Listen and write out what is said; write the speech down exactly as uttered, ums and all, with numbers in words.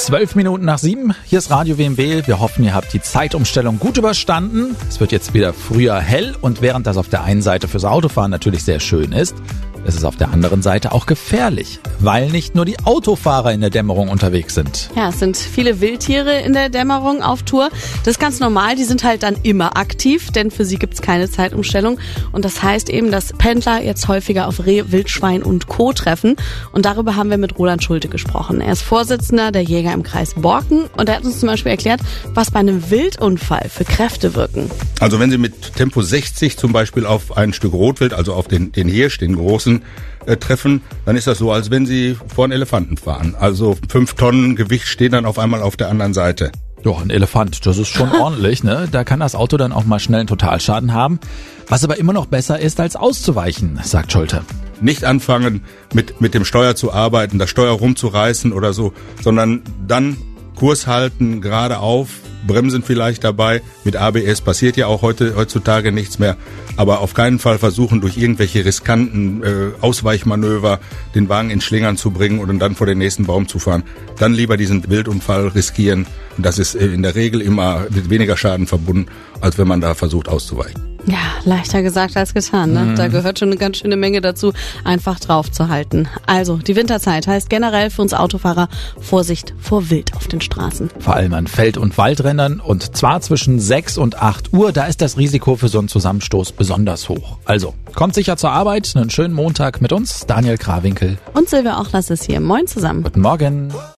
Zwölf Minuten nach sieben, hier ist Radio W M W. Wir hoffen, ihr habt die Zeitumstellung gut überstanden. Es wird jetzt wieder früher hell und während das auf der einen Seite fürs Autofahren natürlich sehr schön ist, ist es auf der anderen Seite auch gefährlich, weil nicht nur die Autofahrer in der Dämmerung unterwegs sind. Ja, es sind viele Wildtiere in der Dämmerung auf Tour. Das ist ganz normal, die sind halt dann immer aktiv, denn für sie gibt's keine Zeitumstellung. Und das heißt eben, dass Pendler jetzt häufiger auf Reh, Wildschwein und Co. treffen. Und darüber haben wir mit Roland Schulte gesprochen. Er ist Vorsitzender der Jäger im Kreis Borken und er hat uns zum Beispiel erklärt, was bei einem Wildunfall für Kräfte wirken. Also wenn Sie mit Tempo sechzig zum Beispiel auf ein Stück Rotwild, also auf den, den Hirsch, den großen, Äh, treffen, dann ist das so, als wenn sie vor einen Elefanten fahren. Also fünf Tonnen Gewicht stehen dann auf einmal auf der anderen Seite. Ja, ein Elefant, das ist schon ordentlich, ne? Da kann das Auto dann auch mal schnell einen Totalschaden haben. Was aber immer noch besser ist, als auszuweichen, sagt Schulte. Nicht anfangen, mit, mit dem Steuer zu arbeiten, das Steuer rumzureißen oder so, sondern dann Kurs halten, gerade auf, Bremsen vielleicht dabei. Mit A B S passiert ja auch heute heutzutage nichts mehr. Aber auf keinen Fall versuchen, durch irgendwelche riskanten äh, Ausweichmanöver den Wagen in Schlingern zu bringen und dann vor den nächsten Baum zu fahren. Dann lieber diesen Wildunfall riskieren. Und das ist äh, in der Regel immer mit weniger Schaden verbunden, als wenn man da versucht auszuweichen. Ja, leichter gesagt als getan, ne? Mhm. Da gehört schon eine ganz schöne Menge dazu, einfach drauf zu halten. Also, die Winterzeit heißt generell für uns Autofahrer Vorsicht vor Wild auf den Straßen. Vor allem an Feld- und Waldrändern und zwar zwischen sechs und acht Uhr, da ist das Risiko für so einen Zusammenstoß besonders hoch. Also, kommt sicher zur Arbeit, einen schönen Montag mit uns, Daniel Krawinkel. Und Silvia Ochlas ist hier. Moin zusammen. Guten Morgen.